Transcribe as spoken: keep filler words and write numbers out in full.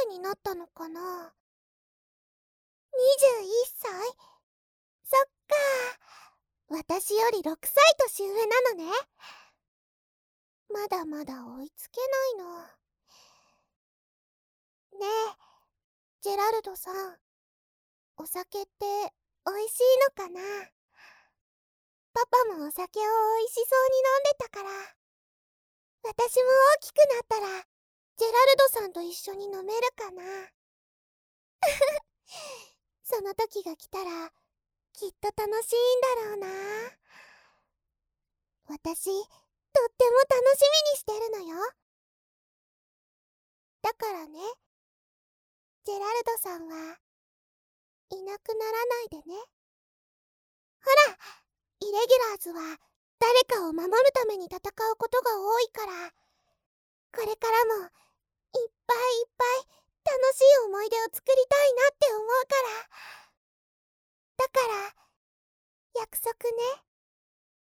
いになったのかな。にじゅういっさい？そっかー。私よりろくさい年上なのね。まだまだ追いつけないの。ねえ、ジェラルドさん、お酒っておいしいのかな？パパもお酒をおいしそうに飲んでたから、私も大きくなったらジェラルドさんと一緒に飲めるかな。その時が来たらきっと楽しいんだろうな。私、とっても楽しみにしてるのよ。だからね、ジェラルドさんはいなくならないでね。ほら、イレギュラーズは誰かを守るために戦うことが多いから、これからもいっぱいいっぱい楽しい思い出を作りたいなって思うから。だから、約束ね。